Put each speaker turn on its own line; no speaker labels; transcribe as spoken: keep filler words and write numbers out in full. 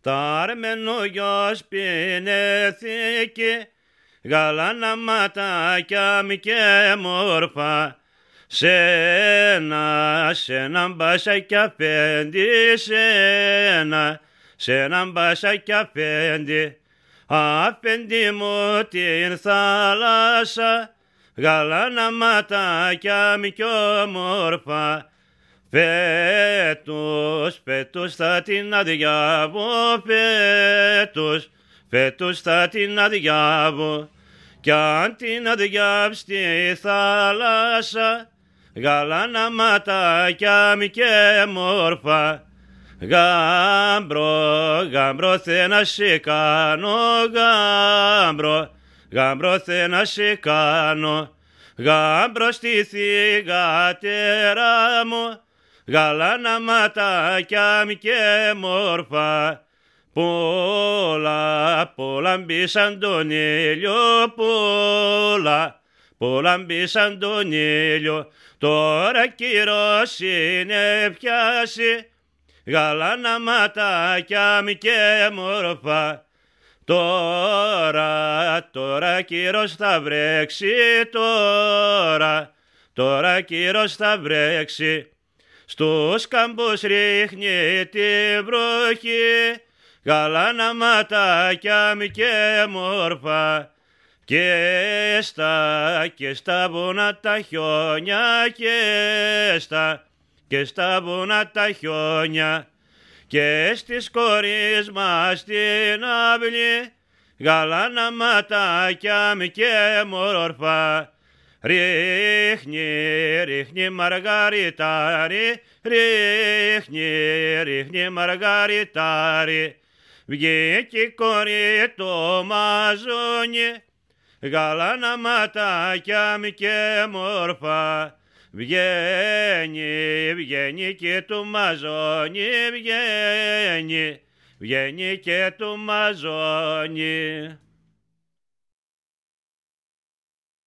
Το αρμένο γιος πινέθηκε, γαλάνα ματάκια μη και μόρφα, σε ένα, σ' έναν μπασάκι απέντη, σε ένα, σ' έναν μπασάκι απέντη, απέντη μου την θάλασσα, γαλάνα ματάκια μη κι όμορφα, πέτους, πέτους θα την αδιάβω, πέτους, πέτους θα την αδιάβω, κι αν την αδιάβει στη θάλασσα, γαλάνα ματάκια μη και μόρφα, γάμπρο, γάμπρο θε να σε κάνω, γάμπρο, γάμπρο θε να σε κάνω, γάμπρο στη θυγατέρα μου, γαλάνα ματάκια μη και μόρφα, πολλά, πολλά μπήσαν τον ήλιο, πολλά, πολλά μπήσαν τον ήλιο, τώρα καιρός είναι πιάσει, γαλάνα ματάκια μη και μόρφα, τώρα, τώρα καιρός θα βρέξει, τώρα, τώρα καιρός θα βρέξει, στους κάμπους ρίχνει τη βροχή, γαλάνα ματάκια μη και μόρφα, και στα, και στα βουνά τα χιόνια, και στα, και στα βουνά τα χιόνια, και στις κορείς μας την αυλή, γαλάνα ματάκια μη και μόρφα, ρίχνει, ρίχνει μαργαριτάρι, ρίχνει, ρίχνει μαργαριτάρι, βγήκε η κορή το μαζόνι, γαλάνα ματάκια μη και μόρφα, βγαίνει, βγαίνει και του μαζόνι, βγαίνει, βγαίνει και του μαζόνι.